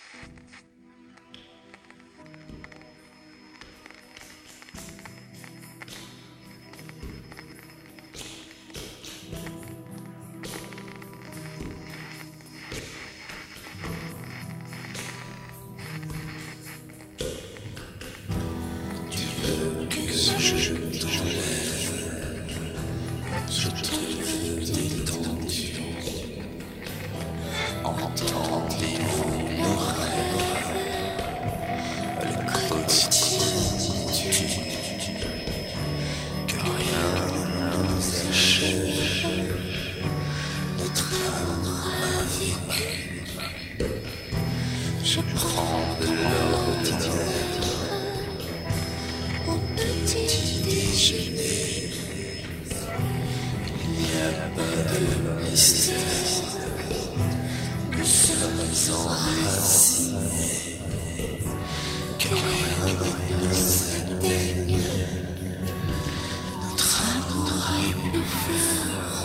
Je t'enlève, je te veux détendu. Entendez-vous nos rêves, le quotidien tue, que rien ne nous achève, notre amour a vécu. Je prends de l'ordinaire au petit déjeuner. Il n'y a pas de mystère, nous sommes enracinés, car rien ne nous atteigne, notre amour est plus fort.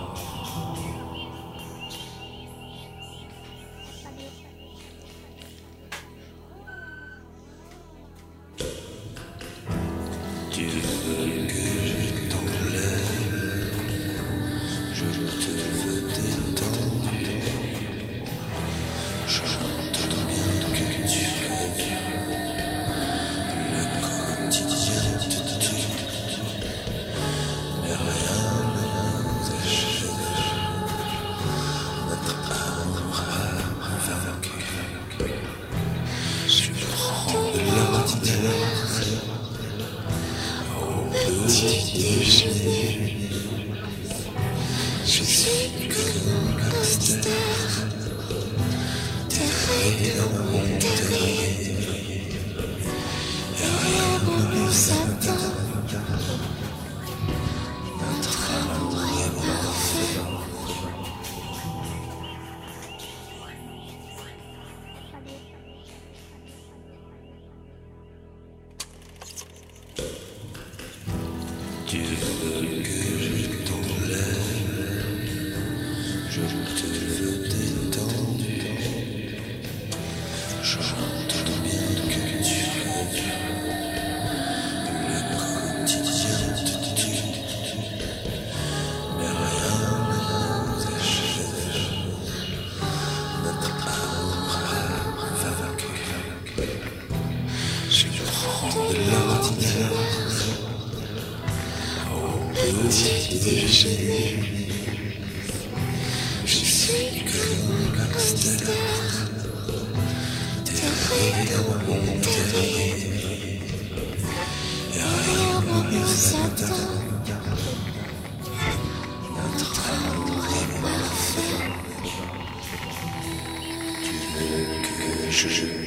Tu veux que je t'enlève, je te veux détendu. Chante bien que tu rêves, le quotidien te tue, mais rien ne nous achève, notre amour a vaincu. Je prends de l'ordinaire petit déjeuner, je suis comme un hamster, terré dans mon terrier, et rien ne nous atteint, notre amour est parfait. Tu veux que je t'enlève, je te veux détendu. Chante bien que tu rêves, le quotidien te tue, mais rien ne nous achève, notre amour a vaincu. Je prends de l'ordinaire petit déjeuner, je suis comme un hamster, terré dans mon terrier, et rien ne nous atteint, notre amour est parfait. Tu veux que je